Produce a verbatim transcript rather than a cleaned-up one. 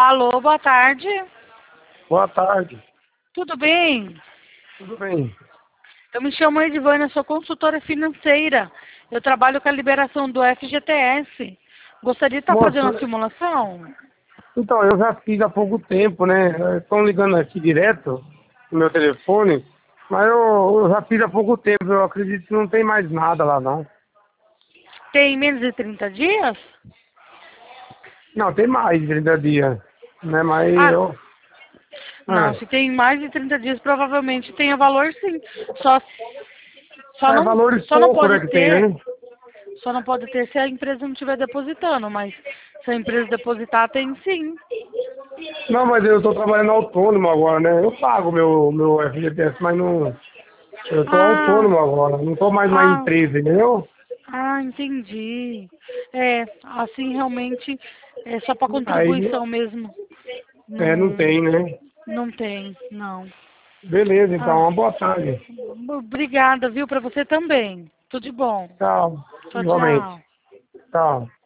Alô, boa tarde. Boa tarde. Tudo bem? Tudo bem? Eu me chamo Edivânia, sou consultora financeira. Eu trabalho com a liberação do F G T S. Gostaria de estar Moça, fazendo uma simulação? então, eu já fiz há pouco tempo, né? Estão ligando aqui direto no meu telefone, mas eu, eu já fiz há pouco tempo. Eu acredito que não tem mais nada lá, não. Tem menos de trinta dias? Não, tem mais de trinta dias, né? Mas Ah, eu... não, Ah, se tem mais de trinta dias, provavelmente tenha valor sim. Só, só, é não, valores só não pouco, né, pode que tem, ter, né? só não pode ter se a empresa não estiver depositando, mas se a empresa depositar, tem sim. Não, mas eu estou trabalhando autônomo agora, né? Eu pago meu, meu F G T S, mas não... Eu estou Ah, autônomo agora, não estou mais numa ah, empresa, entendeu? ah, entendi. É, assim realmente é só para Aí, contribuição mesmo. é, não Não, tem, né? não tem, não. Beleza, então, Ah, uma boa tarde. obrigada, viu, para você também. Tudo de bom. Tchau. Tchau, Igualmente. tchau. Tchau.